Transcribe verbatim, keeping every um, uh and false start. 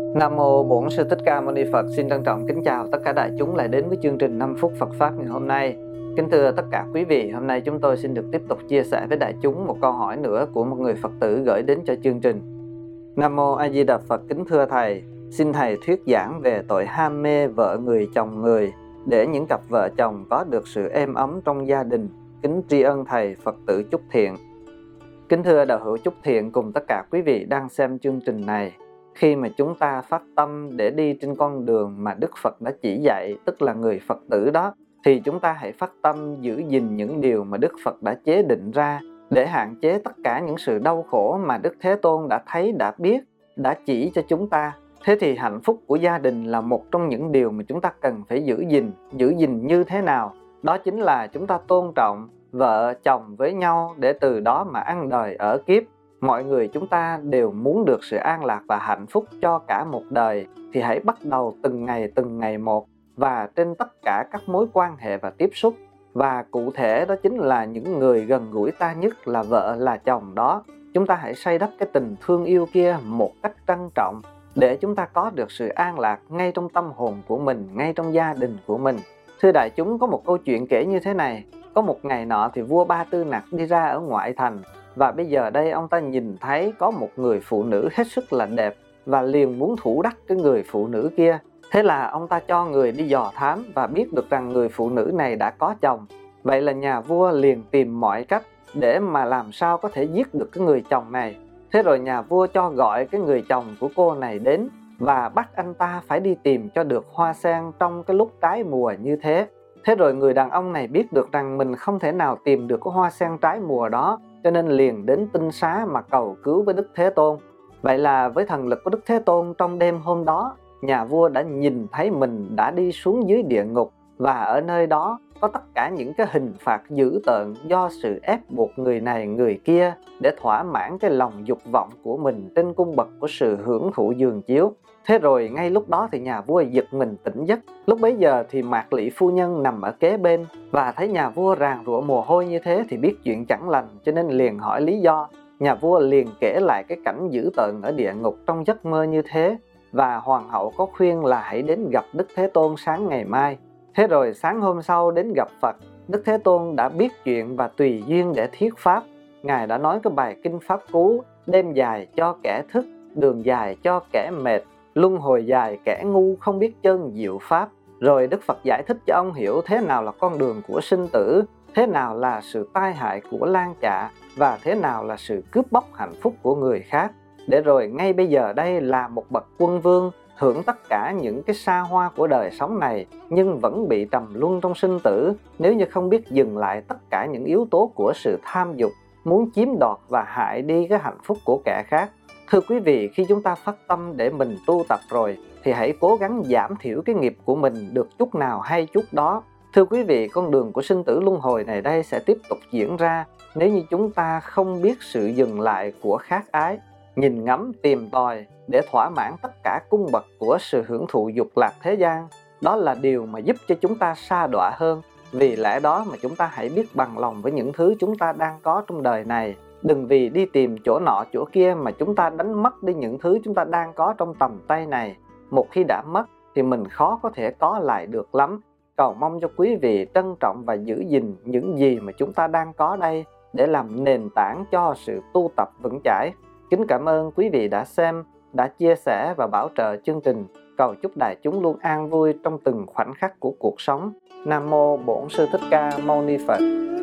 Nam mô Bổn Sư Thích Ca Mâu Ni Phật. Xin trân trọng kính chào tất cả đại chúng lại đến với chương trình năm phút Phật pháp ngày hôm nay. Kính thưa tất cả quý vị, hôm nay chúng tôi xin được tiếp tục chia sẻ với đại chúng một câu hỏi nữa của một người Phật tử gửi đến cho chương trình. Nam mô A Di Đà Phật. Kính thưa thầy, xin thầy thuyết giảng về tội ham mê vợ người chồng người để những cặp vợ chồng có được sự êm ấm trong gia đình. Kính tri ân thầy. Phật tử Chúc Thiện. Kính thưa đạo hữu Chúc Thiện cùng tất cả quý vị đang xem chương trình này. Khi mà chúng ta phát tâm để đi trên con đường mà Đức Phật đã chỉ dạy, tức là người Phật tử đó, thì chúng ta hãy phát tâm giữ gìn những điều mà Đức Phật đã chế định ra để hạn chế tất cả những sự đau khổ mà Đức Thế Tôn đã thấy, đã biết, đã chỉ cho chúng ta. Thế thì hạnh phúc của gia đình là một trong những điều mà chúng ta cần phải giữ gìn. Giữ gìn như thế nào? Đó chính là chúng ta tôn trọng vợ chồng với nhau để từ đó mà ăn đời ở kiếp. Mọi người chúng ta đều muốn được sự an lạc và hạnh phúc cho cả một đời, thì hãy bắt đầu từng ngày từng ngày một, và trên tất cả các mối quan hệ và tiếp xúc. Và cụ thể đó chính là những người gần gũi ta nhất là vợ là chồng đó. Chúng ta hãy xây đắp cái tình thương yêu kia một cách trân trọng để chúng ta có được sự an lạc ngay trong tâm hồn của mình, ngay trong gia đình của mình. Thưa đại chúng, có một câu chuyện kể như thế này. Có một ngày nọ thì vua Ba Tư Nặc đi ra ở ngoại thành, và bây giờ đây ông ta nhìn thấy có một người phụ nữ hết sức là đẹp và liền muốn thủ đắc cái người phụ nữ kia. Thế là ông ta cho người đi dò thám và biết được rằng người phụ nữ này đã có chồng. Vậy là nhà vua liền tìm mọi cách để mà làm sao có thể giết được cái người chồng này. Thế rồi nhà vua cho gọi cái người chồng của cô này đến và bắt anh ta phải đi tìm cho được hoa sen trong cái lúc trái mùa như thế. Thế rồi người đàn ông này biết được rằng mình không thể nào tìm được cái hoa sen trái mùa đó, cho nên liền đến tinh xá mà cầu cứu với Đức Thế Tôn. Vậy là với thần lực của Đức Thế Tôn, trong đêm hôm đó, nhà vua đã nhìn thấy mình đã đi xuống dưới địa ngục, và ở nơi đó có tất cả những cái hình phạt dữ tợn do sự ép buộc người này người kia để thỏa mãn cái lòng dục vọng của mình trên cung bậc của sự hưởng thụ giường chiếu. Thế rồi ngay lúc đó thì nhà vua giật mình tỉnh giấc. Lúc bấy giờ thì Mạc Lị phu nhân nằm ở kế bên và thấy nhà vua ràn rụa mồ hôi như thế thì biết chuyện chẳng lành, cho nên liền hỏi lý do. Nhà vua liền kể lại cái cảnh dữ tợn ở địa ngục trong giấc mơ như thế, và hoàng hậu có khuyên là hãy đến gặp Đức Thế Tôn sáng ngày mai. Thế rồi sáng hôm sau đến gặp Phật, Đức Thế Tôn đã biết chuyện và tùy duyên để thuyết pháp. Ngài đã nói cái bài kinh pháp cú: đêm dài cho kẻ thức, đường dài cho kẻ mệt, luân hồi dài kẻ ngu không biết chân diệu pháp. Rồi Đức Phật giải thích cho ông hiểu thế nào là con đường của sinh tử, thế nào là sự tai hại của lang chạ, và thế nào là sự cướp bóc hạnh phúc của người khác. Để rồi ngay bây giờ đây là một bậc quân vương, hưởng tất cả những cái xa hoa của đời sống này, nhưng vẫn bị trầm luân trong sinh tử nếu như không biết dừng lại tất cả những yếu tố của sự tham dục, muốn chiếm đoạt và hại đi cái hạnh phúc của kẻ khác. Thưa quý vị, khi chúng ta phát tâm để mình tu tập rồi thì hãy cố gắng giảm thiểu cái nghiệp của mình được chút nào hay chút đó. Thưa quý vị, con đường của sinh tử luân hồi này đây sẽ tiếp tục diễn ra nếu như chúng ta không biết sự dừng lại của khát ái, nhìn ngắm tìm tòi để thỏa mãn tất cả cung bậc của sự hưởng thụ dục lạc thế gian. Đó là điều mà giúp cho chúng ta sa đọa hơn. Vì lẽ đó mà chúng ta hãy biết bằng lòng với những thứ chúng ta đang có trong đời này. Đừng vì đi tìm chỗ nọ chỗ kia mà chúng ta đánh mất đi những thứ chúng ta đang có trong tầm tay này. Một khi đã mất thì mình khó có thể có lại được lắm. Cầu mong cho quý vị trân trọng và giữ gìn những gì mà chúng ta đang có đây để làm nền tảng cho sự tu tập vững chãi. Kính cảm ơn quý vị đã xem, đã chia sẻ và bảo trợ chương trình. Cầu chúc đại chúng luôn an vui trong từng khoảnh khắc của cuộc sống. Nam mô Bổn Sư Thích Ca Mâu Ni Phật.